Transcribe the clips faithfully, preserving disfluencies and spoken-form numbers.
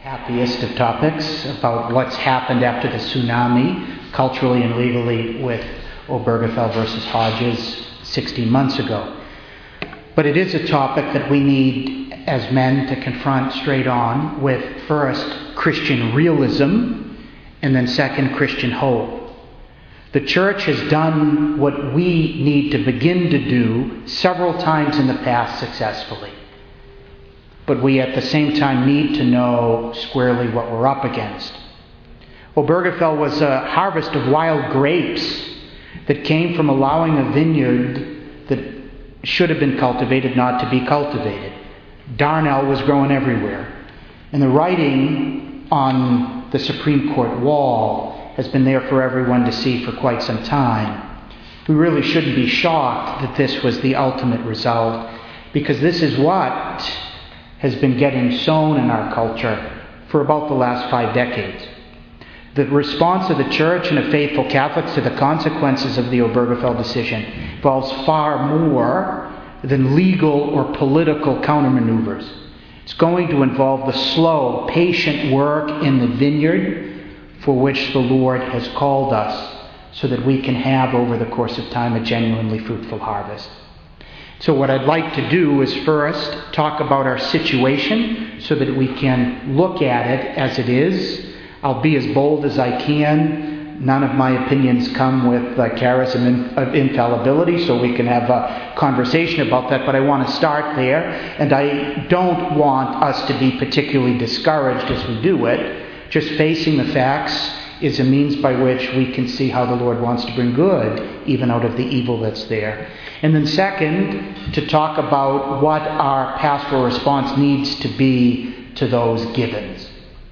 happiest of topics about what's happened after the tsunami, culturally and legally, with Obergefell versus Hodges sixteen months ago. But it is a topic that we need as men to confront straight on with, first, Christian realism, and then second, Christian hope. The church has done what we need to begin to do several times in the past successfully. But we at the same time need to know squarely what we're up against. Obergefell was a harvest of wild grapes that came from allowing a vineyard that should have been cultivated not to be cultivated. Darnel was growing everywhere. And the writing on the Supreme Court wall has been there for everyone to see for quite some time. We really shouldn't be shocked that this was the ultimate result, because this is what has been getting sown in our culture for about the last five decades. The response of the church and of faithful Catholics to the consequences of the Obergefell decision involves far more than legal or political countermaneuvers. It's going to involve the slow, patient work in the vineyard for which the Lord has called us, so that we can have over the course of time a genuinely fruitful harvest. So what I'd like to do is first talk about our situation so that we can look at it as it is. I'll be as bold as I can. None of my opinions come with the charism of infallibility, so we can have a conversation about that, but I want to start there. And I don't want us to be particularly discouraged as we do it. Just facing the facts is a means by which we can see how the Lord wants to bring good even out of the evil that's there. And then second, to talk about what our pastoral response needs to be to those givens.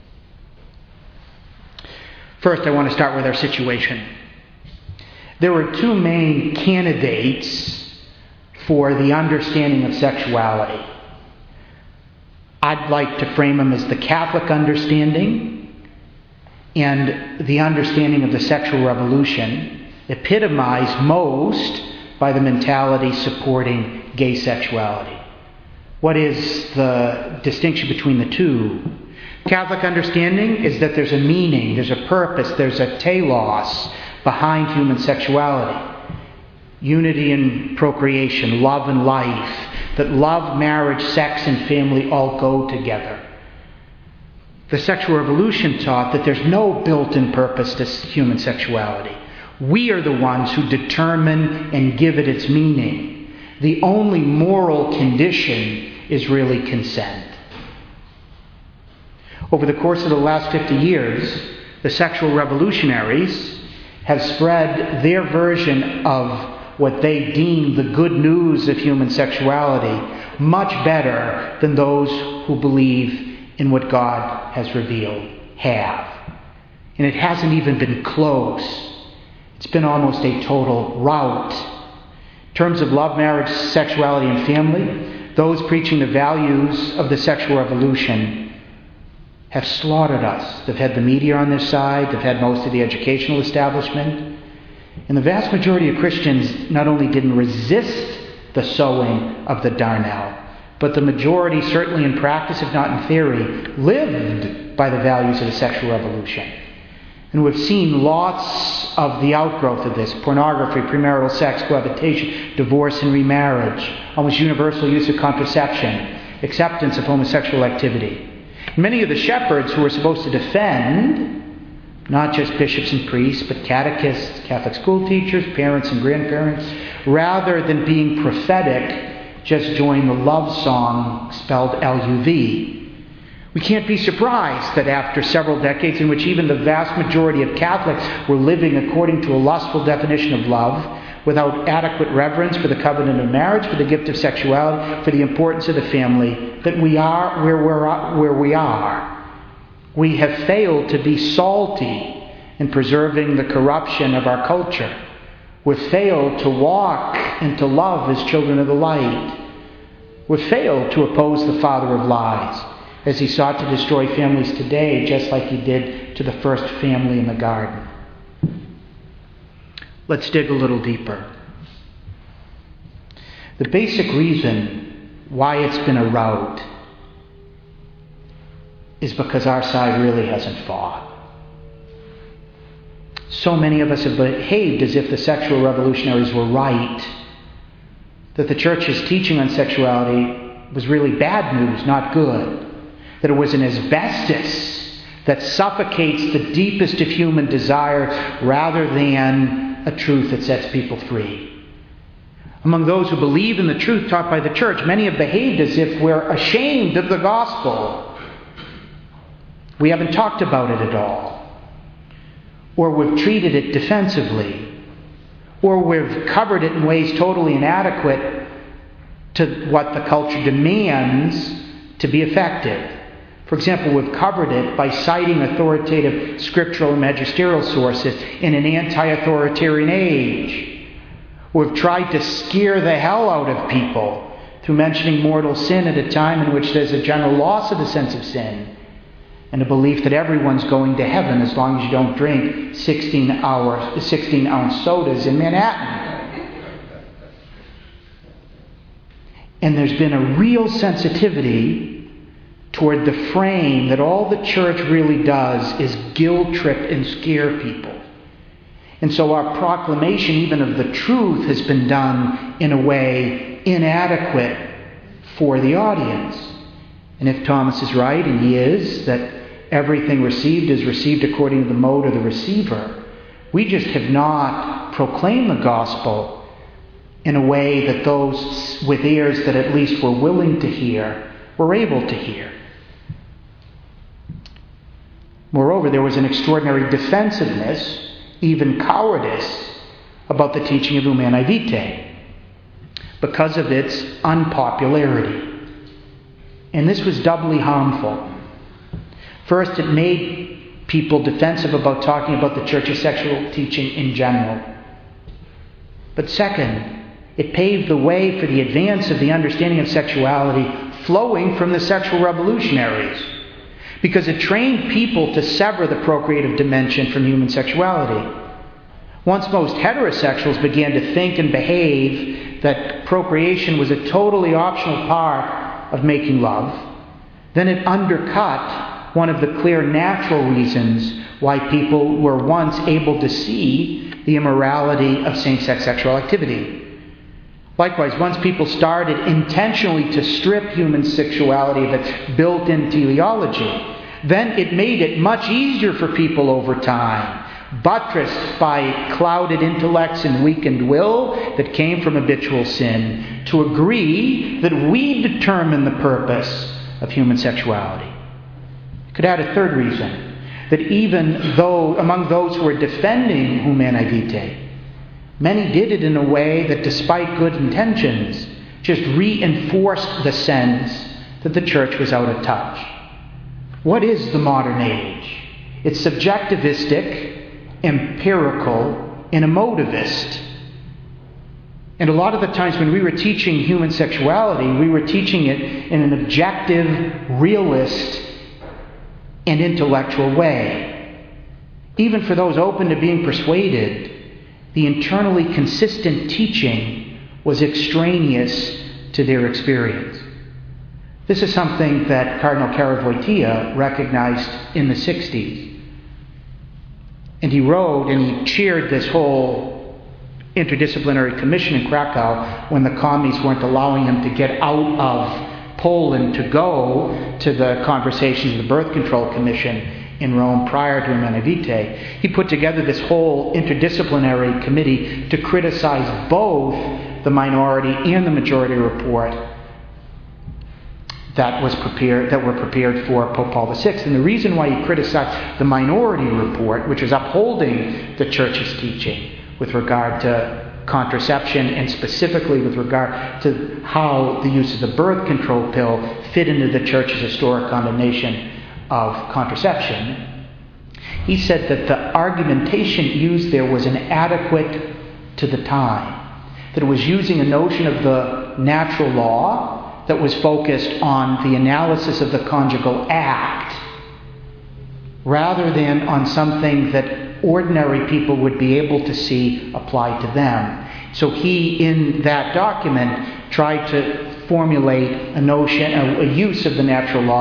First, I want to start with our situation. There were two main candidates for the understanding of sexuality. I'd like to frame them as the Catholic understanding and the understanding of the sexual revolution, epitomized most by the mentality supporting gay sexuality. What is the distinction between the two? Catholic understanding is that there's a meaning, there's a purpose, there's a telos behind human sexuality. Unity and procreation, love and life, that love, marriage, sex, and family all go together. The sexual revolution taught that there's no built-in purpose to human sexuality. We are the ones who determine and give it its meaning. The only moral condition is really consent. Over the course of the last fifty years, the sexual revolutionaries have spread their version of what they deem the good news of human sexuality much better than those who believe in what God has revealed have. And it hasn't even been close. It's been almost a total rout. In terms of love, marriage, sexuality, and family, those preaching the values of the sexual revolution have slaughtered us. They've had the media on their side. They've had most of the educational establishment. And the vast majority of Christians not only didn't resist the sowing of the darnel, but the majority, certainly in practice, if not in theory, lived by the values of the sexual revolution. And we've seen lots of the outgrowth of this: pornography, premarital sex, cohabitation, divorce and remarriage, almost universal use of contraception, acceptance of homosexual activity. Many of the shepherds who were supposed to defend not just bishops and priests, but catechists, Catholic school teachers, parents and grandparents, rather than being prophetic, just joined the love song spelled L U V. We can't be surprised that after several decades in which even the vast majority of Catholics were living according to a lustful definition of love, without adequate reverence for the covenant of marriage, for the gift of sexuality, for the importance of the family, that we are where, we're, where we are. We have failed to be salty in preserving the corruption of our culture. We've failed to walk and to love as children of the light. We've failed to oppose the father of lies, as he sought to destroy families today, just like he did to the first family in the garden. Let's dig a little deeper. The basic reason why it's been a rout is because our side really hasn't fought. So many of us have behaved as if the sexual revolutionaries were right, that the church's teaching on sexuality was really bad news, not good, that it was an asbestos that suffocates the deepest of human desire rather than a truth that sets people free. Among those who believe in the truth taught by the church, many have behaved as if we're ashamed of the gospel. We haven't talked about it at all. Or we've treated it defensively. Or we've covered it in ways totally inadequate to what the culture demands to be effective. For example, we've covered it by citing authoritative scriptural and magisterial sources in an anti-authoritarian age. We've tried to scare the hell out of people through mentioning mortal sin at a time in which there's a general loss of the sense of sin and a belief that everyone's going to heaven as long as you don't drink sixteen hour, sixteen ounce sodas in Manhattan. And there's been a real sensitivity toward the frame that all the church really does is guilt trip and scare people. And so our proclamation even of the truth has been done in a way inadequate for the audience. And if Thomas is right, and he is, that everything received is received according to the mode of the receiver, we just have not proclaimed the gospel in a way that those with ears that at least were willing to hear were able to hear. Moreover, there was an extraordinary defensiveness, even cowardice, about the teaching of Humanae Vitae because of its unpopularity. And this was doubly harmful. First, it made people defensive about talking about the church's sexual teaching in general. But second, it paved the way for the advance of the understanding of sexuality flowing from the sexual revolutionaries, because it trained people to sever the procreative dimension from human sexuality. Once most heterosexuals began to think and behave that procreation was a totally optional part of making love, then it undercut one of the clear natural reasons why people were once able to see the immorality of same-sex sexual activity. Likewise, once people started intentionally to strip human sexuality of its built-in teleology, then it made it much easier for people over time, buttressed by clouded intellects and weakened will that came from habitual sin, to agree that we determine the purpose of human sexuality. I could add a third reason, that even though among those who were defending Humanae Vitae, many did it in a way that, despite good intentions, just reinforced the sense that the church was out of touch. What is the modern age? It's subjectivistic, empirical, and emotivist. And a lot of the times when we were teaching human sexuality, we were teaching it in an objective, realist, and intellectual way. Even for those open to being persuaded, the internally consistent teaching was extraneous to their experience. This is something that Cardinal Caravojtia recognized in the sixties. And he wrote and he chaired this whole interdisciplinary commission in Krakow when the commies weren't allowing him to get out of Poland to go to the conversations of the Birth Control Commission in Rome prior to Humanae Vitae. He put together this whole interdisciplinary committee to criticize both the minority and the majority report that was prepared, that were prepared for Pope Paul the Sixth. And the reason why he criticized the minority report, which is upholding the Church's teaching with regard to contraception and specifically with regard to how the use of the birth control pill fit into the Church's historic condemnation of contraception, he said that the argumentation used there was inadequate to the time, that it was using a notion of the natural law that was focused on the analysis of the conjugal act rather than on something that ordinary people would be able to see applied to them. So he, in that document, tried to formulate a notion, a, a use of the natural law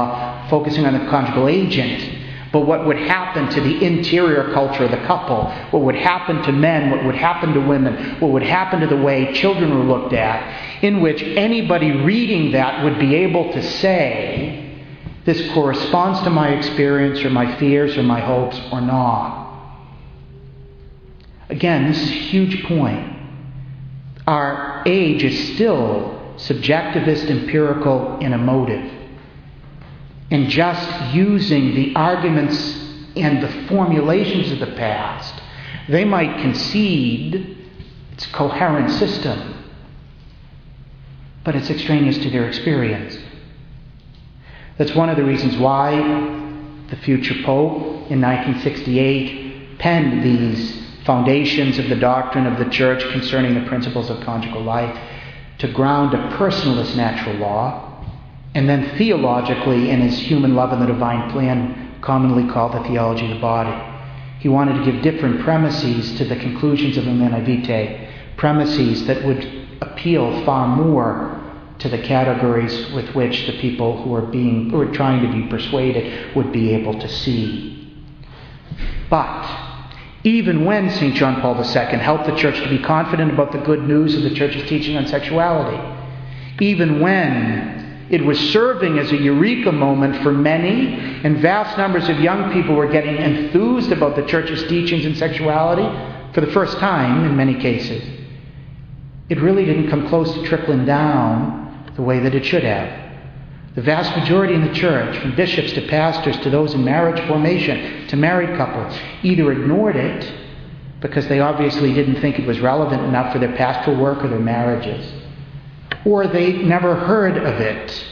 focusing on the conjugal agent, but what would happen to the interior culture of the couple, what would happen to men, what would happen to women, what would happen to the way children were looked at, in which anybody reading that would be able to say, this corresponds to my experience or my fears or my hopes or not. Again, this is a huge point. Our age is still subjectivist, empirical, and emotive. And just using the arguments and the formulations of the past, they might concede it's a coherent system, but it's extraneous to their experience. That's one of the reasons why the future Pope in nineteen sixty-eight penned these foundations of the doctrine of the Church concerning the principles of conjugal life to ground a personalist natural law, and then theologically in his human love and the divine plan, commonly called the theology of the body. He wanted to give different premises to the conclusions of Humanae Vitae, premises that would appeal far more to the categories with which the people who are being, who are trying to be persuaded would be able to see. But even when Saint John Paul the Second helped the Church to be confident about the good news of the Church's teaching on sexuality, even when it was serving as a eureka moment for many, and vast numbers of young people were getting enthused about the Church's teachings in sexuality for the first time in many cases, it really didn't come close to trickling down the way that it should have. The vast majority in the Church, from bishops to pastors to those in marriage formation to married couples, either ignored it because they obviously didn't think it was relevant enough for their pastoral work or their marriages, or they never heard of it.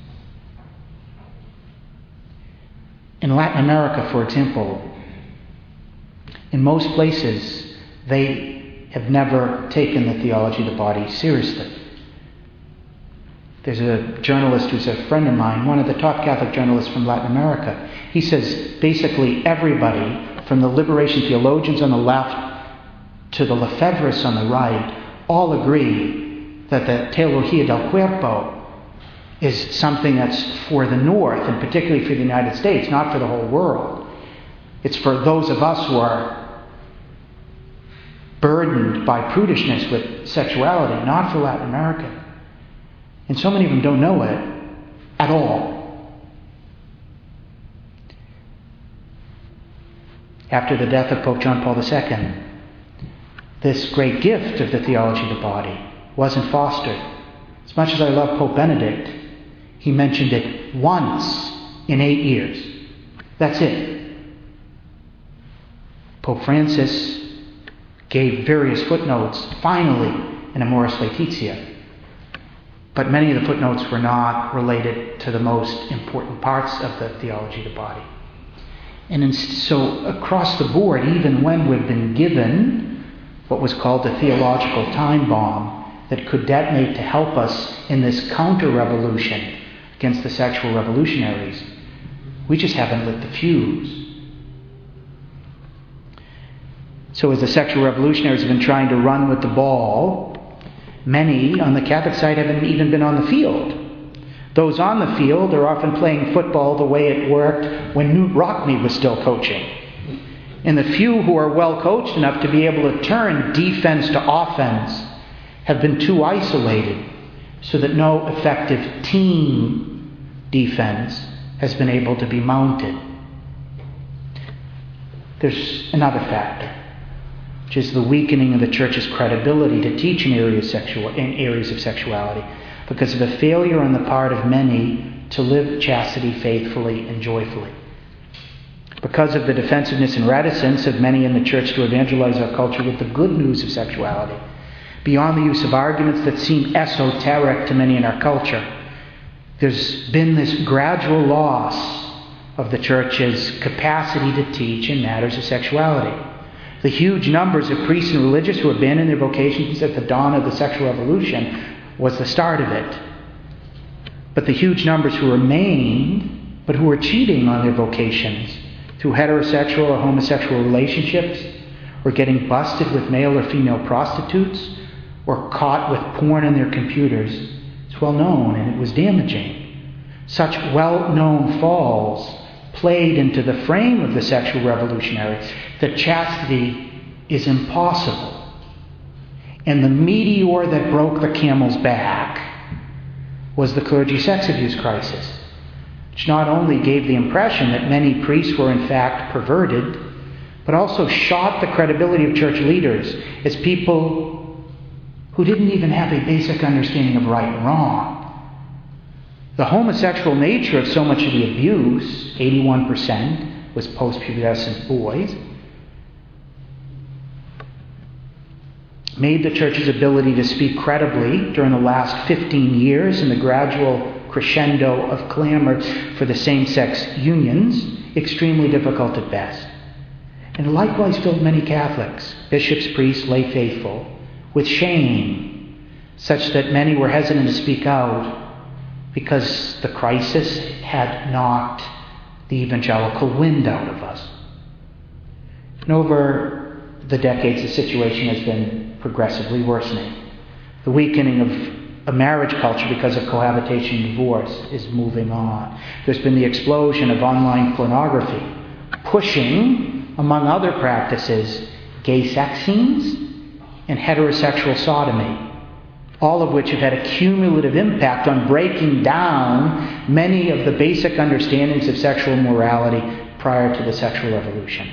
In Latin America, for example, in most places, they have never taken the theology of the body seriously. There's a journalist who's a friend of mine, one of the top Catholic journalists from Latin America. He says basically everybody, from the liberation theologians on the left to the Lefebvres on the right, all agree that the Teología del Cuerpo is something that's for the North, and particularly for the United States, not for the whole world. It's for those of us who are burdened by prudishness with sexuality, not for Latin America. And so many of them don't know it at all. After the death of Pope John Paul the Second, this great gift of the theology of the body wasn't fostered. As much as I love Pope Benedict, he mentioned it once in eight years. That's it. Pope Francis gave various footnotes, finally, in Amoris Laetitia. But many of the footnotes were not related to the most important parts of the theology of the body. And in, so across the board, even when we've been given what was called the theological time bomb that could detonate to help us in this counter-revolution against the sexual revolutionaries, we just haven't lit the fuse. So as the sexual revolutionaries have been trying to run with the ball, many on the Catholic side haven't even been on the field. Those on the field are often playing football the way it worked when Knute Rockne was still coaching. And the few who are well coached enough to be able to turn defense to offense have been too isolated so that no effective team defense has been able to be mounted. There's another factor, which is the weakening of the Church's credibility to teach in areas, sexual, in areas of sexuality because of a failure on the part of many to live chastity faithfully and joyfully. Because of the defensiveness and reticence of many in the Church to evangelize our culture with the good news of sexuality, beyond the use of arguments that seem esoteric to many in our culture, there's been this gradual loss of the Church's capacity to teach in matters of sexuality. The huge numbers of priests and religious who abandoned their vocations at the dawn of the sexual revolution was the start of it. But the huge numbers who remained, but who were cheating on their vocations through heterosexual or homosexual relationships, or getting busted with male or female prostitutes, or caught with porn on their computers, it's well known and it was damaging. Such well-known falls played into the frame of the sexual revolutionary that chastity is impossible. And the meteor that broke the camel's back was the clergy sex abuse crisis, which not only gave the impression that many priests were in fact perverted, but also shot the credibility of church leaders as people who didn't even have a basic understanding of right and wrong. The homosexual nature of so much of the abuse, eighty-one percent, was post-pubescent boys, made the church's ability to speak credibly during the last fifteen years in the gradual crescendo of clamor for the same-sex unions extremely difficult at best. And likewise filled many Catholics, bishops, priests, lay faithful, with shame, such that many were hesitant to speak out because the crisis had knocked the evangelical wind out of us. And over the decades, the situation has been progressively worsening. The weakening of a marriage culture because of cohabitation and divorce is moving on. There's been the explosion of online pornography, pushing, among other practices, gay sex scenes and heterosexual sodomy, all of which have had a cumulative impact on breaking down many of the basic understandings of sexual morality prior to the sexual revolution.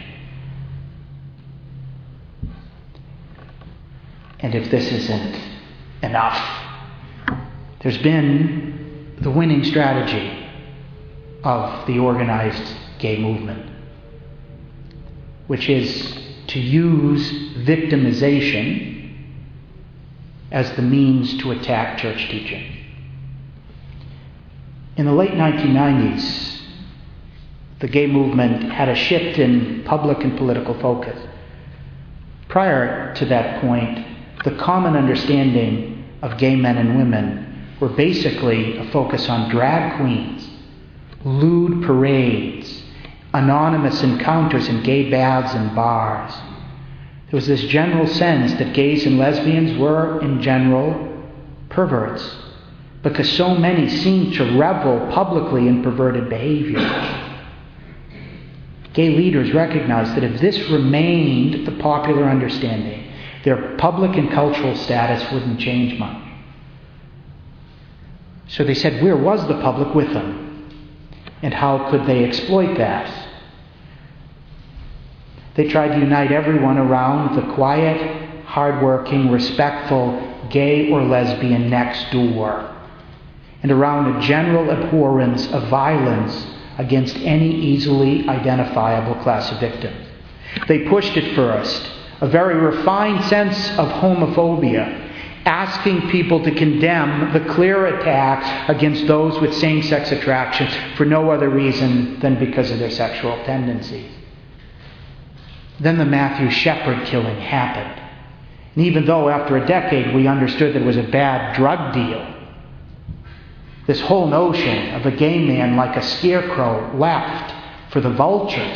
And if this isn't enough, there's been the winning strategy of the organized gay movement, which is to use victimization as the means to attack church teaching. In the late nineteen nineties, the gay movement had a shift in public and political focus. Prior to that point, the common understanding of gay men and women were basically a focus on drag queens, lewd parades, anonymous encounters in gay baths and bars. There was this general sense that gays and lesbians were, in general, perverts, because so many seemed to revel publicly in perverted behavior. Gay leaders recognized that if this remained the popular understanding, their public and cultural status wouldn't change much. So they said, where was the public with them? And how could they exploit that? They tried to unite everyone around the quiet, hardworking, respectful gay or lesbian next door, and around a general abhorrence of violence against any easily identifiable class of victims. They pushed at first a very refined sense of homophobia, asking people to condemn the clear attack against those with same-sex attractions for no other reason than because of their sexual tendencies. Then the Matthew Shepard killing happened. And even though after a decade we understood that it was a bad drug deal, this whole notion of a gay man like a scarecrow left for the vultures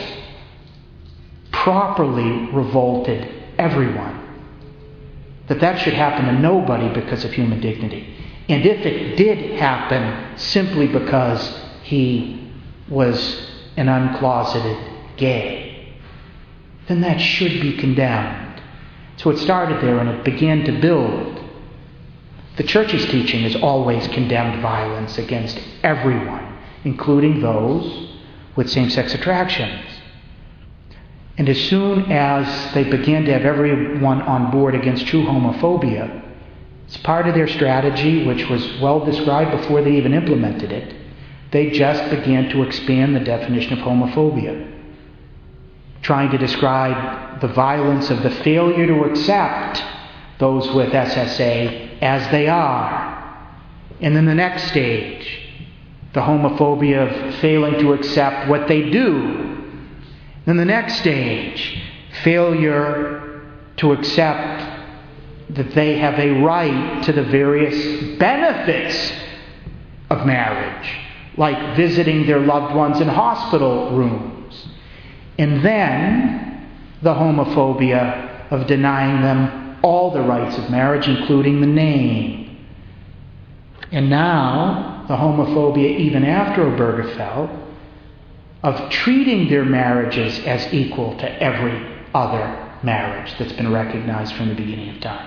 properly revolted everyone. That that should happen to nobody because of human dignity. And if it did happen simply because he was an uncloseted gay, then that should be condemned. So it started there and it began to build. The church's teaching has always condemned violence against everyone, including those with same-sex attractions. And as soon as they began to have everyone on board against true homophobia, as part of their strategy, which was well described before they even implemented it, they just began to expand the definition of homophobia, trying to describe the violence of the failure to accept those with S S A as they are. And then the next stage, the homophobia of failing to accept what they do. Then the next stage, failure to accept that they have a right to the various benefits of marriage, like visiting their loved ones in hospital rooms. And then the homophobia of denying them all the rights of marriage, including the name. And now the homophobia even after Obergefell, of treating their marriages as equal to every other marriage that's been recognized from the beginning of time.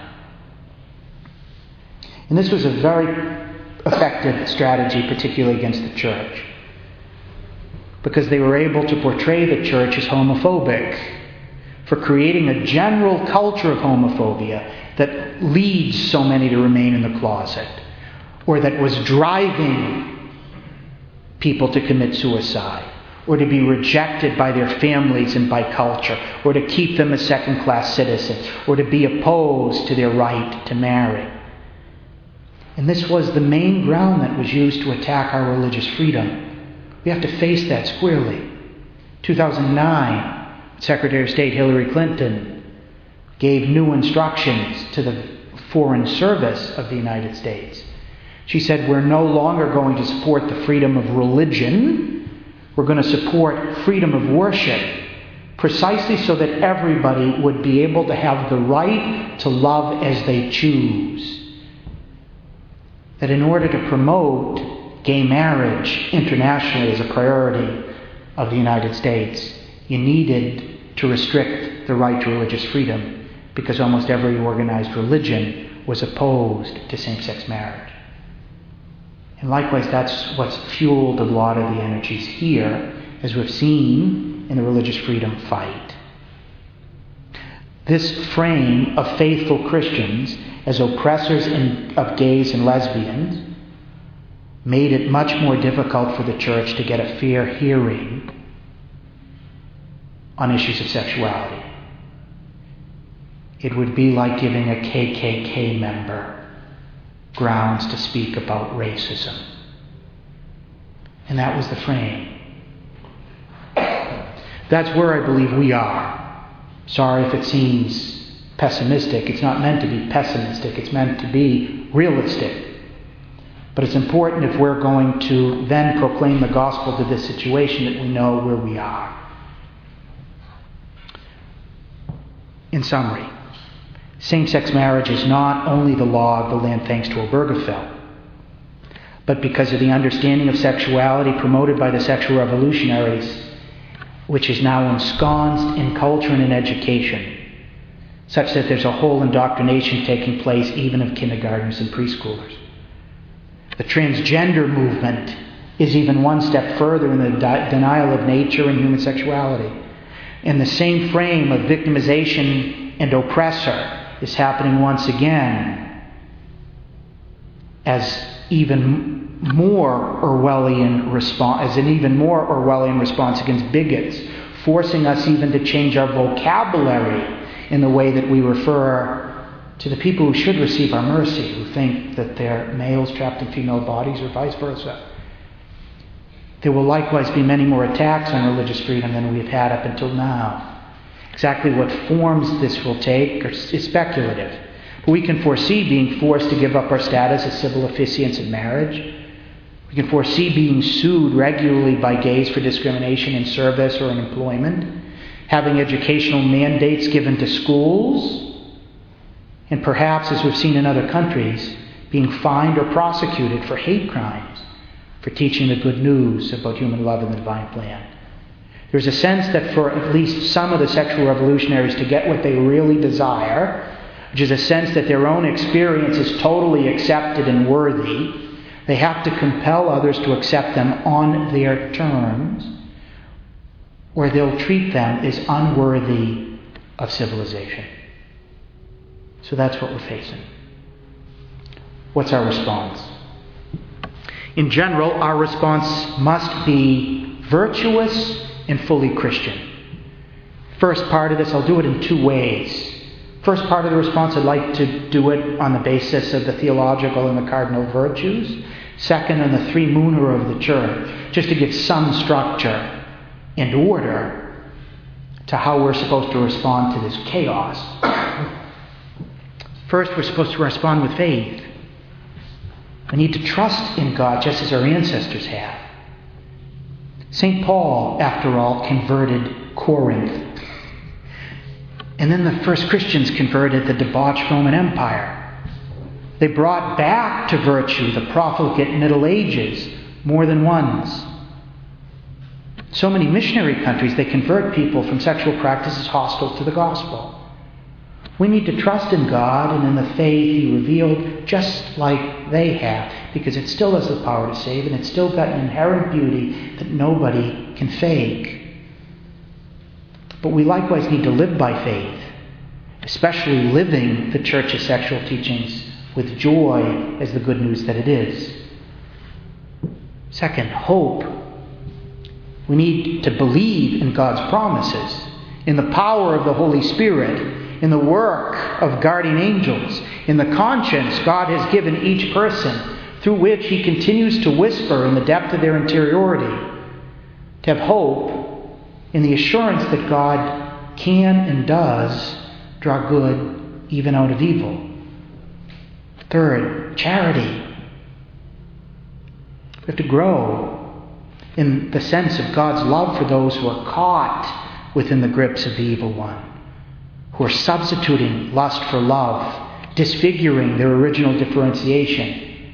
And this was a very effective strategy, particularly against the church, because they were able to portray the church as homophobic, for creating a general culture of homophobia that leads so many to remain in the closet, or that was driving people to commit suicide, or to be rejected by their families and by culture, or to keep them as second-class citizens, or to be opposed to their right to marry. And this was the main ground that was used to attack our religious freedom. We have to face that squarely. two thousand nine, Secretary of State Hillary Clinton gave new instructions to the Foreign Service of the United States. She said, we're no longer going to support the freedom of religion. We're going to support freedom of worship, precisely so that everybody would be able to have the right to love as they choose. That in order to promote gay marriage internationally as a priority of the United States, you needed to restrict the right to religious freedom, because almost every organized religion was opposed to same-sex marriage. And likewise, that's what's fueled a lot of the energies here, as we've seen in the religious freedom fight. This frame of faithful Christians as oppressors in, of gays and lesbians made it much more difficult for the church to get a fair hearing on issues of sexuality. It would be like giving a K K K member grounds to speak about racism. And that was the frame. That's where I believe we are. Sorry if it seems pessimistic. It's not meant to be pessimistic. It's meant to be realistic. But it's important, if we're going to then proclaim the gospel to this situation, that we know where we are. In summary, same-sex marriage is not only the law of the land thanks to Obergefell, but because of the understanding of sexuality promoted by the sexual revolutionaries, which is now ensconced in culture and in education, such that there's a whole indoctrination taking place even of kindergartners and preschoolers. The transgender movement is even one step further in the di- denial of nature and human sexuality. And the same frame of victimization and oppressor is happening once again as even more Orwellian response, as an even more Orwellian response against bigots, forcing us even to change our vocabulary in the way that we refer to the people who should receive our mercy, who think that they're males trapped in female bodies, or vice versa. There will likewise be many more attacks on religious freedom than we have had up until now. Exactly what forms this will take is speculative. But we can foresee being forced to give up our status as civil officiants in marriage. We can foresee being sued regularly by gays for discrimination in service or in employment, having educational mandates given to schools, and perhaps, as we've seen in other countries, being fined or prosecuted for hate crimes, for teaching the good news about human love and the divine plan. There's a sense that for at least some of the sexual revolutionaries to get what they really desire, which is a sense that their own experience is totally accepted and worthy, they have to compel others to accept them on their terms, or they'll treat them as unworthy of civilization. So that's what we're facing. What's our response? In general, our response must be virtuous and fully Christian. First part of this, I'll do it in two ways. First part of the response, I'd like to do it on the basis of the theological and the cardinal virtues. Second, on the three mooner of the church, just to give some structure and order to how we're supposed to respond to this chaos. First, we're supposed to respond with faith. We need to trust in God just as our ancestors have. Saint Paul, after all, converted Corinth. And then the first Christians converted the debauched Roman Empire. They brought back to virtue the profligate Middle Ages more than once. So many missionary countries, they convert people from sexual practices hostile to the gospel. We need to trust in God and in the faith He revealed just like they have, because it still has the power to save, and it's still got an inherent beauty that nobody can fake. But we likewise need to live by faith, especially living the Church's sexual teachings with joy as the good news that it is. Second, hope. We need to believe in God's promises, in the power of the Holy Spirit, in the work of guardian angels, in the conscience God has given each person, through which He continues to whisper in the depth of their interiority. To have hope in the assurance that God can and does draw good even out of evil. Third, charity. We have to grow in the sense of God's love for those who are caught within the grips of the evil one, who are substituting lust for love, disfiguring their original differentiation,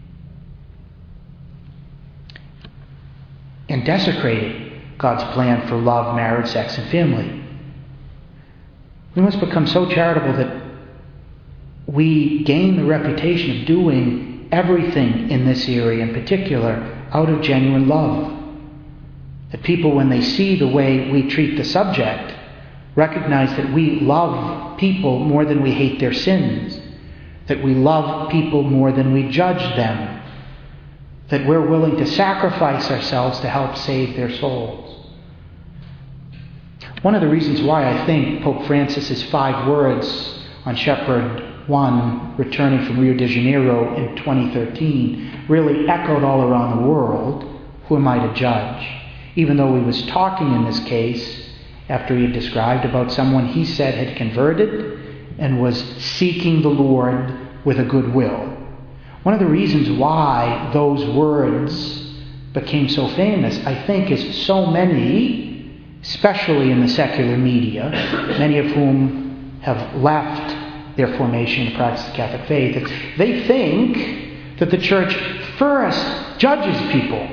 and desecrating God's plan for love, marriage, sex, and family. We must become so charitable that we gain the reputation of doing everything in this area, in particular, out of genuine love. That people, when they see the way we treat the subject, recognize that we love people more than we hate their sins, that we love people more than we judge them, that we're willing to sacrifice ourselves to help save their souls. One of the reasons why I think Pope Francis's five words on Shepherd One, returning from Rio de Janeiro in twenty thirteen, really echoed all around the world, who am I to judge? Even though he was talking in this case after he had described about someone he said had converted and was seeking the Lord with a good will. One of the reasons why those words became so famous, I think, is so many, especially in the secular media, many of whom have left their formation and practice of the Catholic faith, they think that the Church first judges people.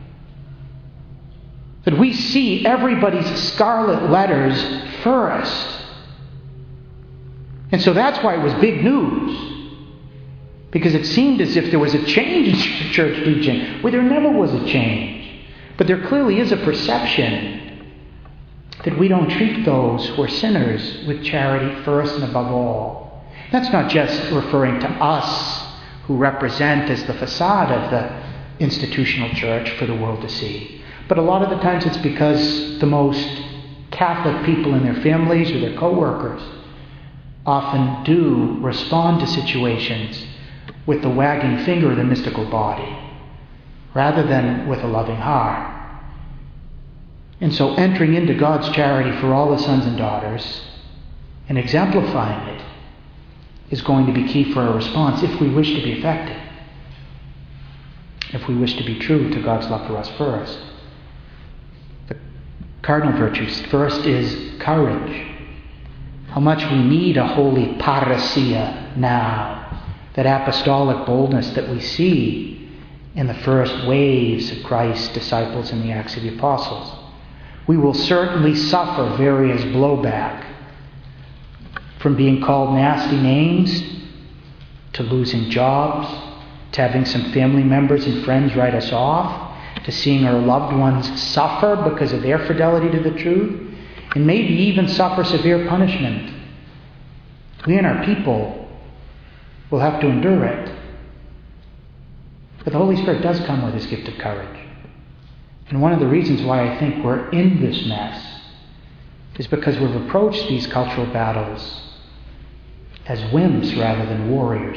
That we see everybody's scarlet letters first. And so that's why it was big news. Because it seemed as if there was a change in church teaching, where there never was a change. But there clearly is a perception that we don't treat those who are sinners with charity first and above all. That's not just referring to us who represent as the facade of the institutional church for the world to see. But a lot of the times it's because the most Catholic people in their families or their co-workers often do respond to situations with the wagging finger of the mystical body, rather than with a loving heart. And so entering into God's charity for all His sons and daughters and exemplifying it is going to be key for our response if we wish to be effective, if we wish to be true to God's love for us first. The cardinal virtues first is courage. How much we need a holy parousia now, that apostolic boldness that we see in the first waves of Christ's disciples in the Acts of the Apostles. We will certainly suffer various blowback, from being called nasty names, to losing jobs, to having some family members and friends write us off, to seeing our loved ones suffer because of their fidelity to the truth, and maybe even suffer severe punishment. We and our people will have to endure it. But the Holy Spirit does come with His gift of courage. And one of the reasons why I think we're in this mess is because we've approached these cultural battles as wimps rather than warriors.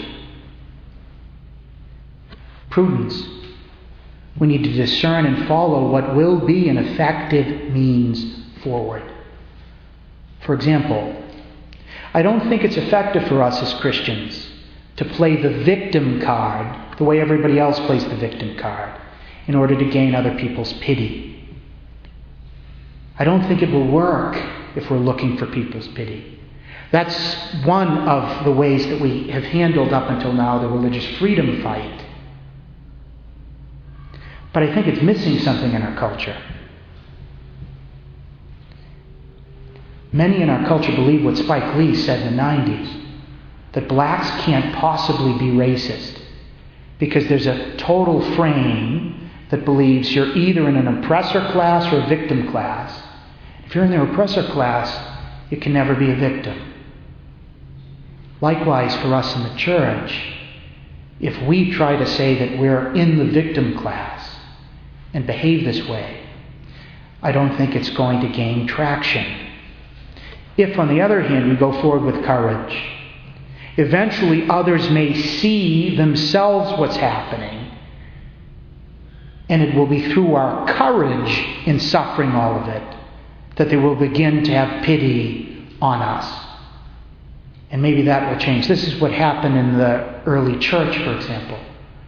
Prudence. We need to discern and follow what will be an effective means forward. For example, I don't think it's effective for us as Christians to play the victim card the way everybody else plays the victim card in order to gain other people's pity. I don't think it will work if we're looking for people's pity. That's one of the ways that we have handled up until now the religious freedom fight. But I think it's missing something in our culture. Many in our culture believe what Spike Lee said in the nineties, that blacks can't possibly be racist because there's a total frame that believes you're either in an oppressor class or a victim class. If you're in the oppressor class, you can never be a victim. Likewise for us in the church, if we try to say that we're in the victim class and behave this way, I don't think it's going to gain traction. If, on the other hand, we go forward with courage, eventually others may see themselves what's happening, and it will be through our courage in suffering all of it that they will begin to have pity on us. And maybe that will change. This is what happened in the early church, for example.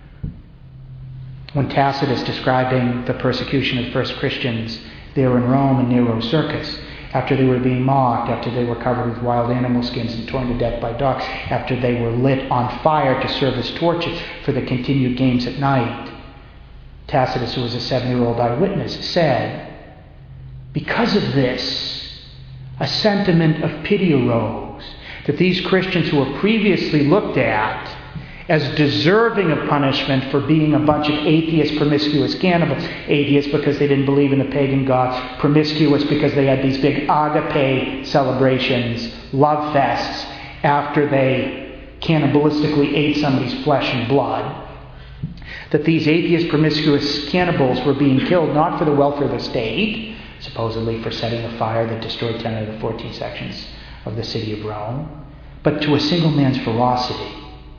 When Tacitus describing the persecution of first Christians there in Rome in Nero's circus, after they were being mocked, after they were covered with wild animal skins and torn to death by dogs, after they were lit on fire to serve as torches for the continued games at night, Tacitus, who was a seven-year-old eyewitness, said, because of this, a sentiment of pity arose, that these Christians who were previously looked at as deserving of punishment for being a bunch of atheist, promiscuous cannibals, atheists because they didn't believe in the pagan gods, promiscuous because they had these big agape celebrations, love fests, after they cannibalistically ate somebody's flesh and blood, that these atheist, promiscuous cannibals were being killed not for the welfare of the state, supposedly for setting a fire that destroyed ten of the fourteen sections of the city of Rome, but to a single man's ferocity.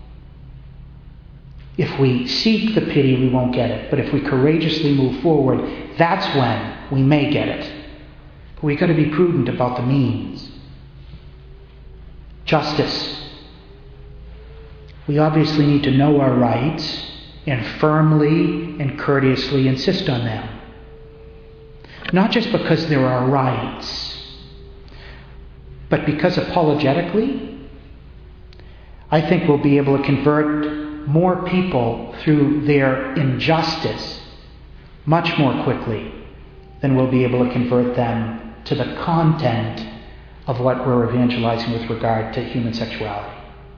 If we seek the pity, we won't get it. But if we courageously move forward, that's when we may get it. But we've got to be prudent about the means. Justice. We obviously need to know our rights and firmly and courteously insist on them. Not just because they're our rights, but because apologetically, I think we'll be able to convert more people through their injustice much more quickly than we'll be able to convert them to the content of what we're evangelizing with regard to human sexuality.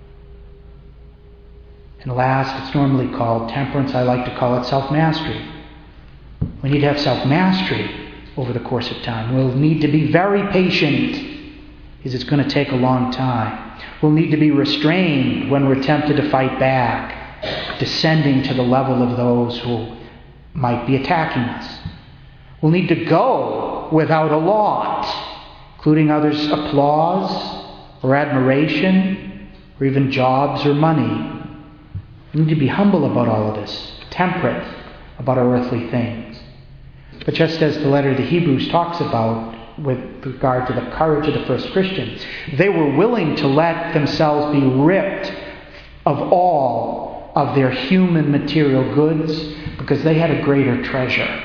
And last, it's normally called temperance. I like to call it self-mastery. We need to have self-mastery over the course of time. We'll need to be very patient because it's going to take a long time. We'll need to be restrained when we're tempted to fight back, descending to the level of those who might be attacking us. We'll need to go without a lot, including others' applause or admiration or even jobs or money. We need to be humble about all of this, temperate about our earthly things. But just as the letter to the Hebrews talks about with regard to the courage of the first Christians, they were willing to let themselves be ripped of all of their human material goods because they had a greater treasure.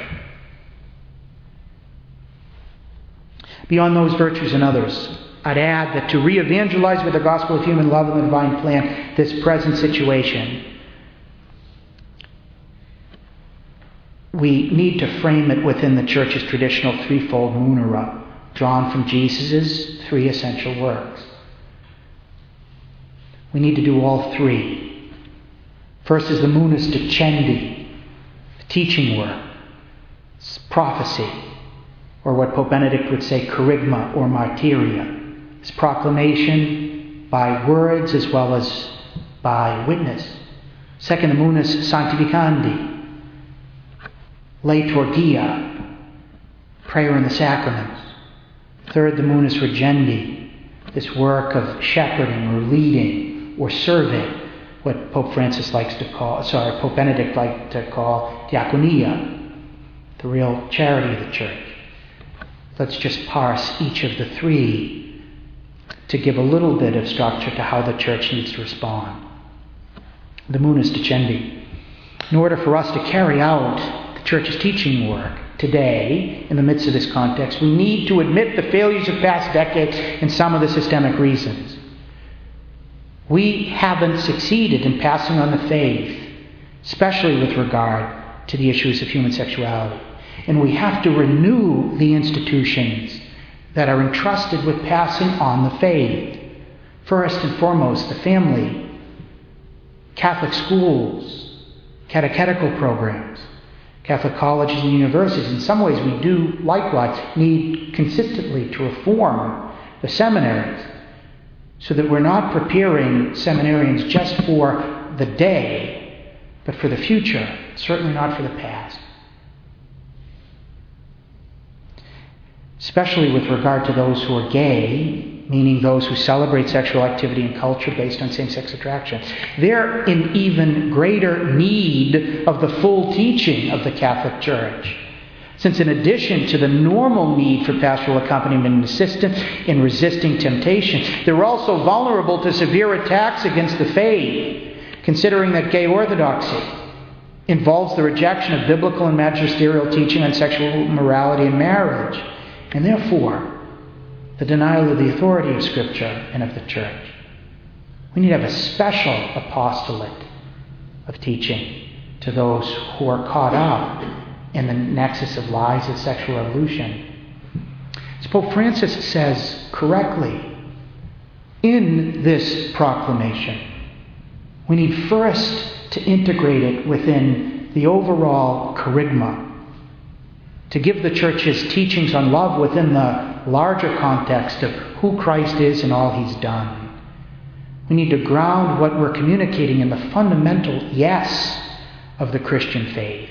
Beyond those virtues and others, I'd add that to re-evangelize with the gospel of human love and the divine plan this present situation, we need to frame it within the church's traditional threefold munera, drawn from Jesus' three essential works. We need to do all three. First is the munus dicendi, the teaching work, it's prophecy, or what Pope Benedict would say, kerygma or martyria. It's proclamation by words as well as by witness. Second, the munus sanctificandi, liturgia, prayer in the sacraments. Third, the munus regendi, this work of shepherding or leading or serving, what Pope Francis likes to call, sorry, Pope Benedict liked to call diaconia, the real charity of the church. Let's just parse each of the three to give a little bit of structure to how the church needs to respond. The munus dicendi. In order for us to carry out the church's teaching work, today, in the midst of this context, we need to admit the failures of past decades and some of the systemic reasons. We haven't succeeded in passing on the faith, especially with regard to the issues of human sexuality. And we have to renew the institutions that are entrusted with passing on the faith. First and foremost, the family, Catholic schools, catechetical programs, Catholic colleges and universities. In some ways, we do likewise need consistently to reform the seminaries so that we're not preparing seminarians just for the day, but for the future, certainly not for the past. Especially with regard to those who are gay, meaning those who celebrate sexual activity and culture based on same-sex attraction. They're in even greater need of the full teaching of the Catholic Church, since in addition to the normal need for pastoral accompaniment and assistance in resisting temptation, they're also vulnerable to severe attacks against the faith, considering that gay orthodoxy involves the rejection of biblical and magisterial teaching on sexual morality and marriage, and therefore the denial of the authority of Scripture and of the Church. We need to have a special apostolate of teaching to those who are caught up in the nexus of lies of sexual evolution. As Pope Francis says correctly in this proclamation, we need first to integrate it within the overall kerygma, to give the Church's teachings on love within the larger context of who Christ is and all He's done. We need to ground what we're communicating in the fundamental yes of the Christian faith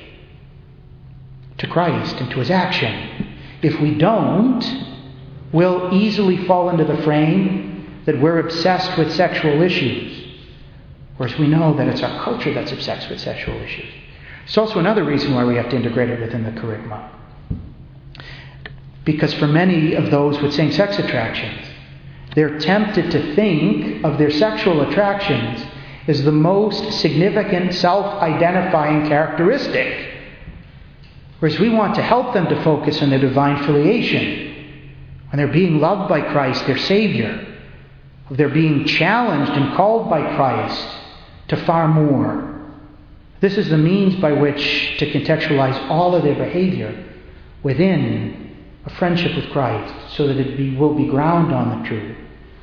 to Christ and to His action. If we don't, we'll easily fall into the frame that we're obsessed with sexual issues, whereas we know that it's our culture that's obsessed with sexual issues. It's also another reason why we have to integrate it within the kerygma. Because for many of those with same-sex attractions, they're tempted to think of their sexual attractions as the most significant self-identifying characteristic. Whereas we want to help them to focus on their divine filiation, when they're being loved by Christ, their Savior, when they're being challenged and called by Christ to far more. This is the means by which to contextualize all of their behavior within a friendship with Christ, so that it be, will be grounded on the truth.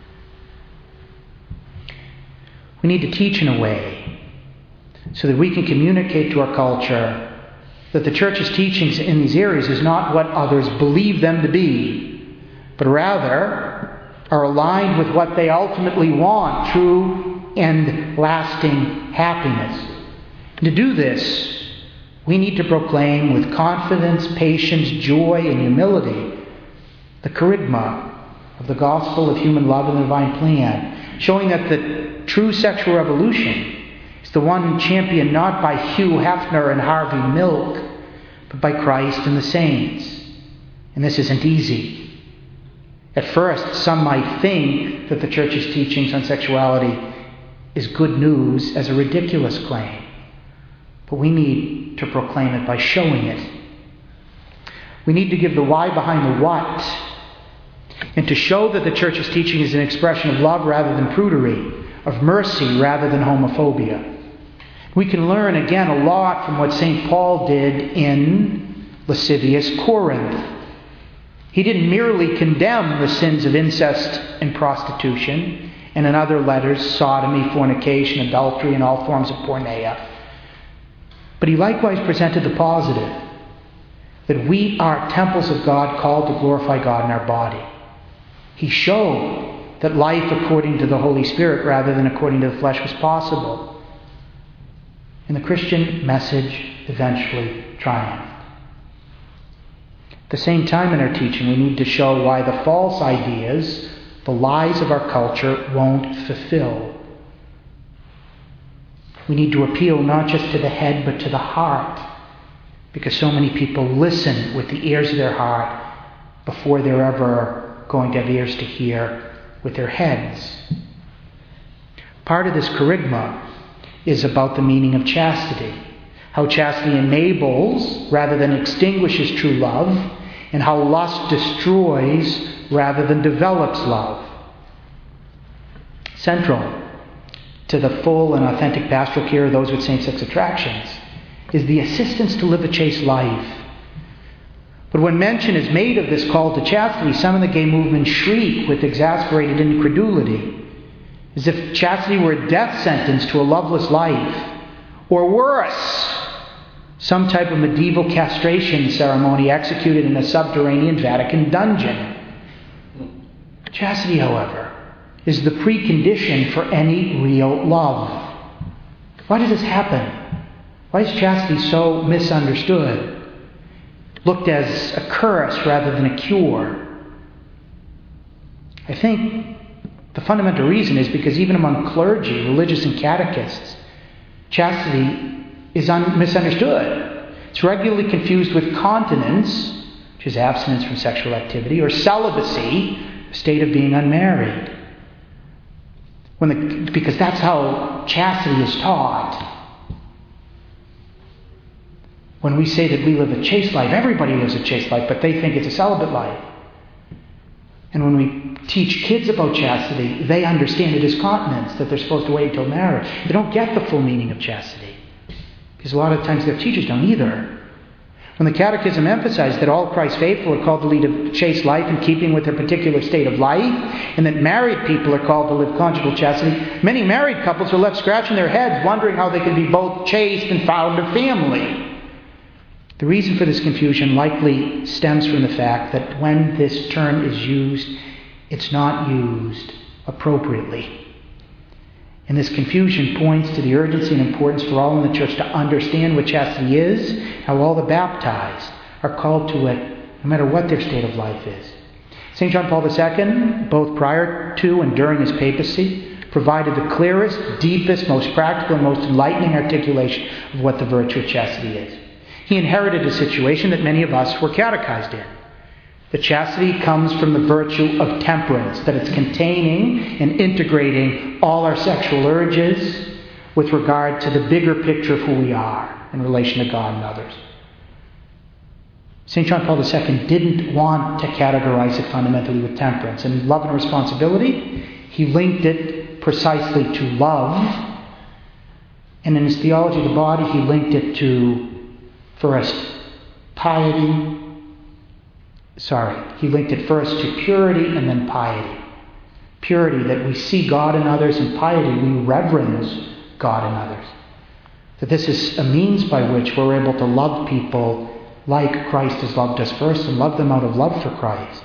We need to teach in a way so that we can communicate to our culture that the Church's teachings in these areas is not what others believe them to be, but rather are aligned with what they ultimately want, true and lasting happiness. And to do this, we need to proclaim with confidence, patience, joy, and humility the kerygma of the gospel of human love and the divine plan, showing that the true sexual revolution is the one championed not by Hugh Hefner and Harvey Milk, but by Christ and the saints. And this isn't easy. At first, some might think that the Church's teachings on sexuality is good news as a ridiculous claim. But we need to proclaim it by showing it. We need to give the why behind the what, and to show that the Church's teaching is an expression of love rather than prudery, of mercy rather than homophobia. We can learn again a lot from what Saint Paul did in lascivious Corinth. He didn't merely condemn the sins of incest and prostitution, and in other letters, sodomy, fornication, adultery, and all forms of porneia. But he likewise presented the positive, that we are temples of God called to glorify God in our body. He showed that life according to the Holy Spirit rather than according to the flesh was possible. And the Christian message eventually triumphed. At the same time in our teaching, we need to show why the false ideas, the lies of our culture, won't fulfill. We need to appeal not just to the head but to the heart, because so many people listen with the ears of their heart before they're ever going to have ears to hear with their heads. Part of this kerygma is about the meaning of chastity. how chastity enables rather than extinguishes true love, and how lust destroys rather than develops love. Central to the full and authentic pastoral care of those with same-sex attractions is the assistance to live a chaste life. But when mention is made of this call to chastity, some in the gay movement shriek with exasperated incredulity, as if chastity were a death sentence to a loveless life, or worse, some type of medieval castration ceremony executed in a subterranean Vatican dungeon. Chastity, however, is the precondition for any real love. Why does this happen? Why is chastity so misunderstood? Looked as a curse rather than a cure? I think the fundamental reason is because even among clergy, religious and catechists, chastity is un- misunderstood. It's regularly confused with continence, which is abstinence from sexual activity, or celibacy, a state of being unmarried. When the, because that's how chastity is taught. When we say that we live a chaste life, everybody lives a chaste life, but they think it's a celibate life. And when we teach kids about chastity, they understand it as continence, that they're supposed to wait until marriage. They don't get the full meaning of chastity, because a lot of times their teachers don't either. When the Catechism emphasized that all Christ's faithful are called to lead a chaste life in keeping with their particular state of life, and that married people are called to live conjugal chastity, many married couples are left scratching their heads, wondering how they can be both chaste and found a family. The reason for this confusion likely stems from the fact that when this term is used, it's not used appropriately. And this confusion points to the urgency and importance for all in the church to understand what chastity is, how all the baptized are called to it, no matter what their state of life is. Saint John Paul the Second, both prior to and during his papacy, provided the clearest, deepest, most practical, and most enlightening articulation of what the virtue of chastity is. He inherited a situation that many of us were catechized in. The chastity comes from the virtue of temperance, that it's containing and integrating all our sexual urges with regard to the bigger picture of who we are in relation to God and others. Saint John Paul the Second didn't want to categorize it fundamentally with temperance. In Love and Responsibility, he linked it precisely to love. And in his Theology of the Body, he linked it to, first, piety. Sorry, he linked it first to purity and then piety. Purity, that we see God in others, and piety, we reverence God in others. That this is a means by which we're able to love people like Christ has loved us first, and love them out of love for Christ.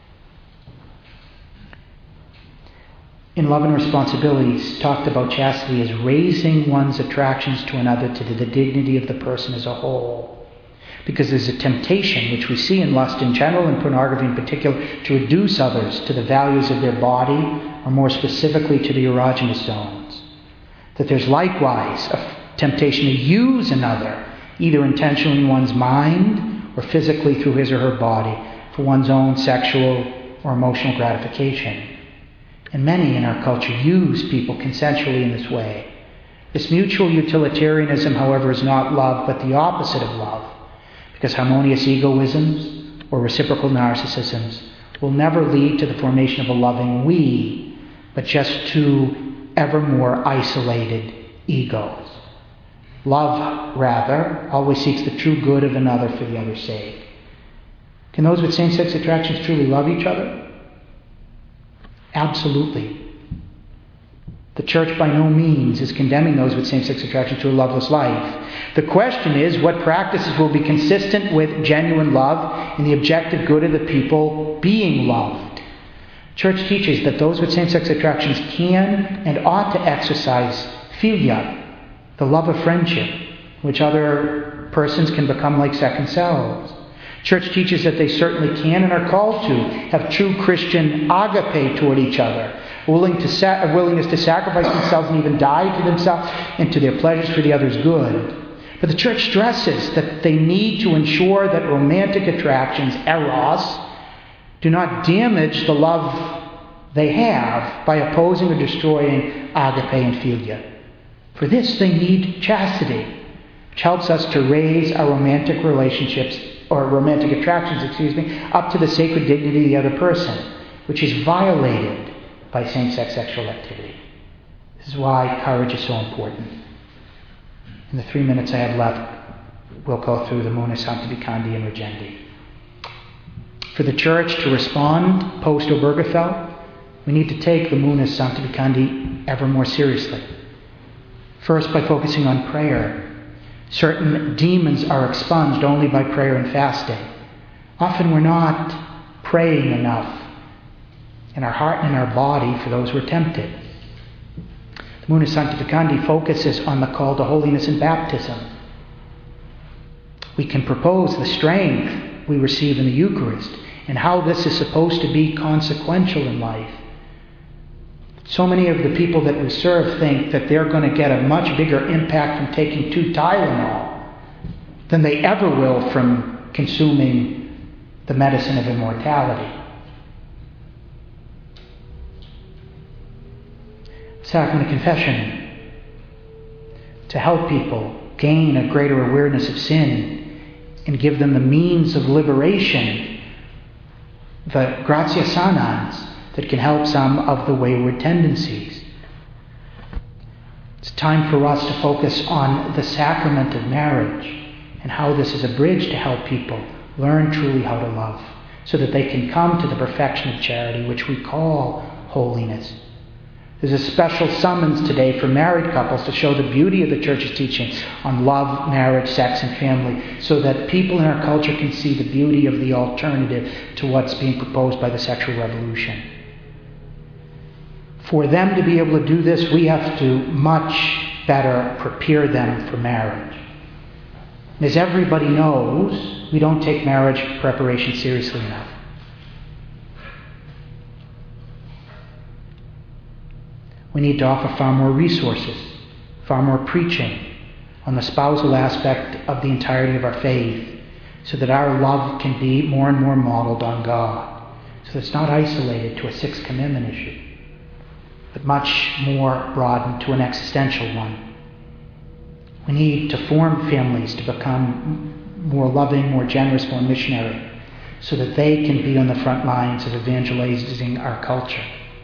In Love and Responsibility, he's talked about chastity as raising one's attractions to another to the dignity of the person as a whole. Because there's a temptation, which we see in lust in general and pornography in particular, to reduce others to the values of their body, or more specifically to the erogenous zones. That there's likewise a temptation to use another, either intentionally in one's mind or physically through his or her body, for one's own sexual or emotional gratification. And many in our culture use people consensually in this way. This mutual utilitarianism, however, is not love, but the opposite of love. Because harmonious egoisms or reciprocal narcissisms will never lead to the formation of a loving we, but just two ever more isolated egos. Love, rather, always seeks the true good of another for the other's sake. Can those with same-sex attractions truly love each other? Absolutely. The church by no means is condemning those with same-sex attraction to a loveless life. The question is, what practices will be consistent with genuine love and the objective good of the people being loved? Church teaches that those with same-sex attractions can and ought to exercise philia, the love of friendship, which other persons can become like second selves. Church teaches that they certainly can and are called to have true Christian agape toward each other, willing to sa- a willingness to sacrifice themselves and even die to themselves and to their pleasures for the other's good. But the church stresses that they need to ensure that romantic attractions, eros, do not damage the love they have by opposing or destroying agape and philia. For this they need chastity, which helps us to raise our romantic relationships, or romantic attractions, excuse me, up to the sacred dignity of the other person, which is violated by same-sex sexual activity. This is why courage is so important. In the three minutes I have left, we'll go through the Munus Sanctificandi and Regendi. For the Church to respond post-Obergefell, we need to take the Munus Sanctificandi ever more seriously. First, by focusing on prayer. Certain demons are expunged only by prayer and fasting. Often we're not praying enough in our heart and in our body for those who are tempted. The Munus Sanctificandi focuses on the call to holiness in baptism. We can propose the strength we receive in the Eucharist and how this is supposed to be consequential in life. So many of the people that we serve think that they're going to get a much bigger impact from taking two Tylenol than they ever will from consuming the medicine of immortality. Sacrament of Confession, to help people gain a greater awareness of sin and give them the means of liberation, the gratia sanans, that can help some of the wayward tendencies. It's time for us to focus on the sacrament of marriage and how this is a bridge to help people learn truly how to love, so that they can come to the perfection of charity, which we call holiness. There's a special summons today for married couples to show the beauty of the Church's teaching on love, marriage, sex, and family, so that people in our culture can see the beauty of the alternative to what's being proposed by the sexual revolution. For them to be able to do this, we have to much better prepare them for marriage. As everybody knows, we don't take marriage preparation seriously enough. We need to offer far more resources, far more preaching on the spousal aspect of the entirety of our faith, so that our love can be more and more modeled on God, so that it's not isolated to a sixth commandment issue, but much more broadened to an existential one. We need to form families to become more loving, more generous, more missionary, so that they can be on the front lines of evangelizing our culture.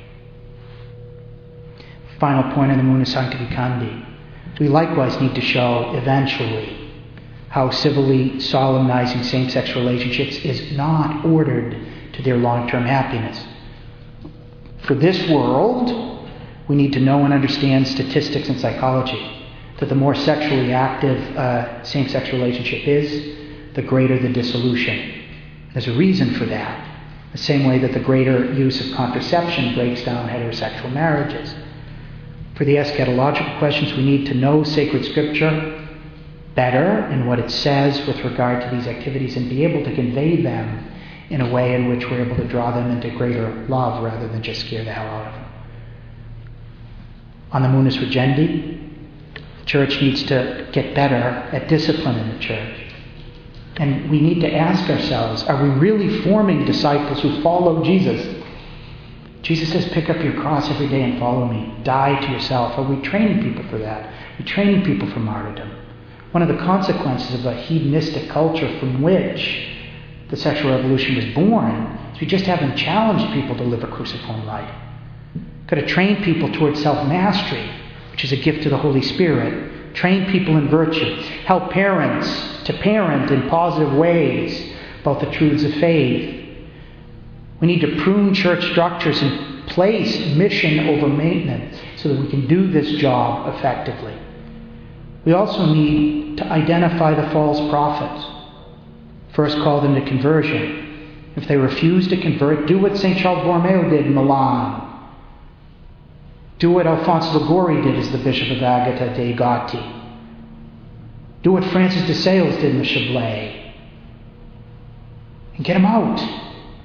Final point on the Munus Sanctificandi. We likewise need to show, eventually, how civilly solemnizing same-sex relationships is not ordered to their long-term happiness. For this world, we need to know and understand statistics and psychology, that the more sexually active uh, same-sex relationship is, the greater the dissolution. There's a reason for that. The same way that the greater use of contraception breaks down heterosexual marriages. For the eschatological questions, we need to know sacred scripture better and what it says with regard to these activities, and be able to convey them in a way in which we're able to draw them into greater love rather than just scare the hell out of them. On the Munus Regendi, the Church needs to get better at discipline in the Church. And we need to ask ourselves, are we really forming disciples who follow Jesus? Jesus says, pick up your cross every day and follow me. Die to yourself. Are we training people for that? Are we training people for martyrdom? One of the consequences of a hedonistic culture from which the sexual revolution was born is we just haven't challenged people to live a cruciform life. We've got to train people towards self-mastery, which is a gift to the Holy Spirit. Train people in virtue. Help parents to parent in positive ways about the truths of faith. We need to prune church structures and place mission over maintenance so that we can do this job effectively. We also need to identify the false prophets. First, call them to conversion. If they refuse to convert, do what Saint Charles Borromeo did in Milan. Do what Alfonso Liguori did as the Bishop of Agata dei Gatti. Do what Francis de Sales did in the Chablais. And get them out.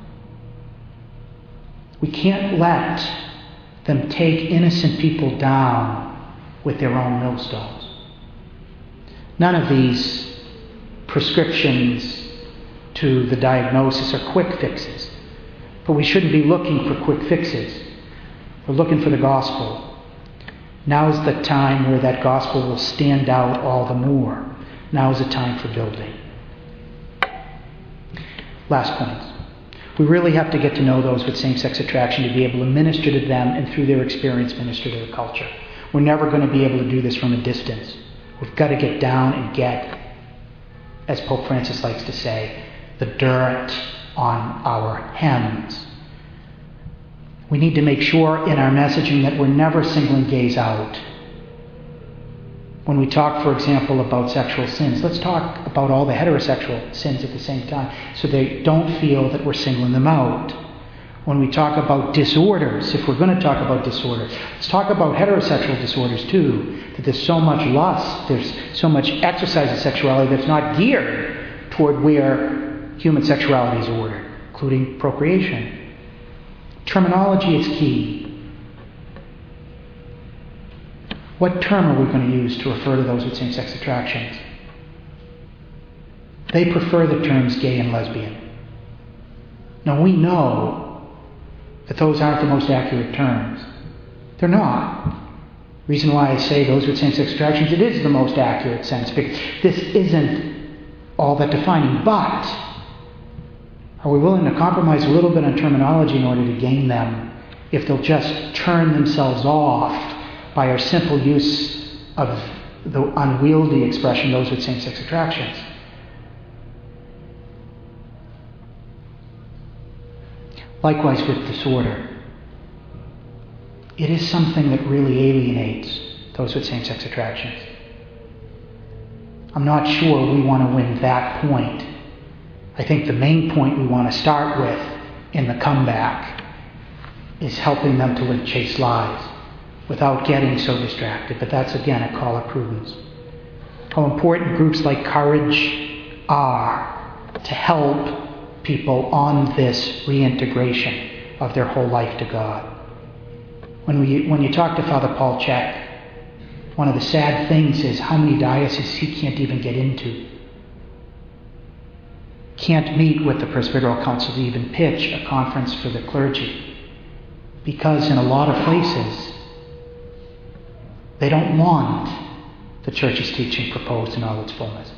We can't let them take innocent people down with their own millstones. None of these prescriptions to the diagnosis are quick fixes. But we shouldn't be looking for quick fixes. We're looking for the gospel. Now is the time where that gospel will stand out all the more. Now is the time for building. Last point. We really have to get to know those with same-sex attraction to be able to minister to them and through their experience minister to their culture. We're never going to be able to do this from a distance. We've got to get down and get, as Pope Francis likes to say, the dirt on our hems. We need to make sure in our messaging that we're never singling gays out. When we talk, for example, about sexual sins, let's talk about all the heterosexual sins at the same time so they don't feel that we're singling them out. When we talk about disorders, if we're going to talk about disorders, let's talk about heterosexual disorders too. That there's so much lust, there's so much exercise of sexuality that's not geared toward where human sexuality is ordered, including procreation. Terminology is key. What term are we going to use to refer to those with same-sex attractions? They prefer the terms gay and lesbian. Now we know that those aren't the most accurate terms. They're not. Reason why I say those with same-sex attractions, it is the most accurate sense, because this isn't all that defining. But are we willing to compromise a little bit on terminology in order to gain them if they'll just turn themselves off by our simple use of the unwieldy expression, those with same-sex attractions? Likewise with disorder. It is something that really alienates those with same-sex attractions. I'm not sure we want to win that point. I think the main point we want to start with in the comeback is helping them to live chaste lives without getting so distracted. But that's, again, a call of prudence. How important groups like Courage are to help people on this reintegration of their whole life to God. When we when you talk to Father Paul Chek, one of the sad things is how many dioceses he can't even get into. Can't meet with the Presbyteral Council to even pitch a conference for the clergy. Because in a lot of places, they don't want the Church's teaching proposed in all its fullness.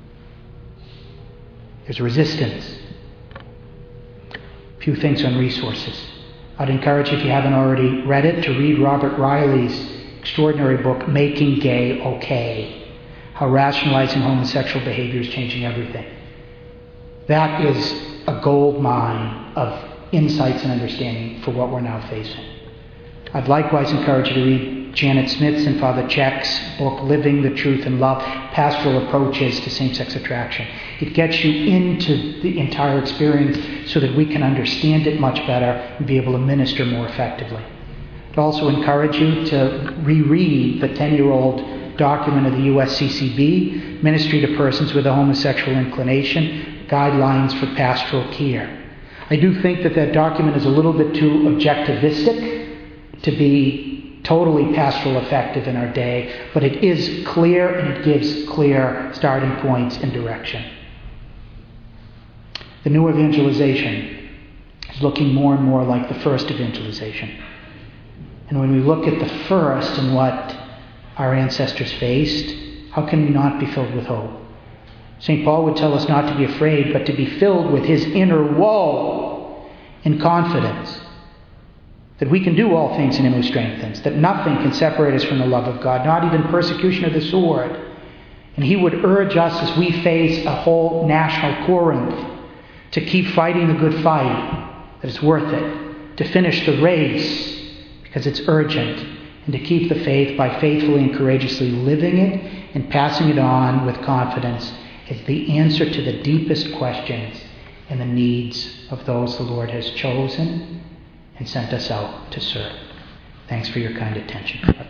There's resistance. A few things on resources. I'd encourage you, if you haven't already read it, to read Robert Riley's extraordinary book, Making Gay Okay, How Rationalizing Homosexual Behavior is Changing Everything. That is a gold mine of insights and understanding for what we're now facing. I'd likewise encourage you to read Janet Smith's and Father Chek's book, Living the Truth in Love, Pastoral Approaches to Same-Sex Attraction. It gets you into the entire experience so that we can understand it much better and be able to minister more effectively. I'd also encourage you to reread the ten-year-old document of the U S C C B, Ministry to Persons with a Homosexual Inclination, Guidelines for Pastoral Care. I do think that that document is a little bit too objectivistic to be totally pastoral effective in our day, but it is clear and it gives clear starting points and direction. The new evangelization is looking more and more like the first evangelization. And when we look at the first and what our ancestors faced, how can we not be filled with hope? Saint Paul would tell us not to be afraid, but to be filled with his inner woe and confidence that we can do all things in him who strengthens, that nothing can separate us from the love of God, not even persecution of the sword. And he would urge us as we face a whole national Corinth to keep fighting the good fight, that it's worth it, to finish the race because it's urgent, and to keep the faith by faithfully and courageously living it and passing it on with confidence is the answer to the deepest questions and the needs of those the Lord has chosen and sent us out to serve. Thanks for your kind attention.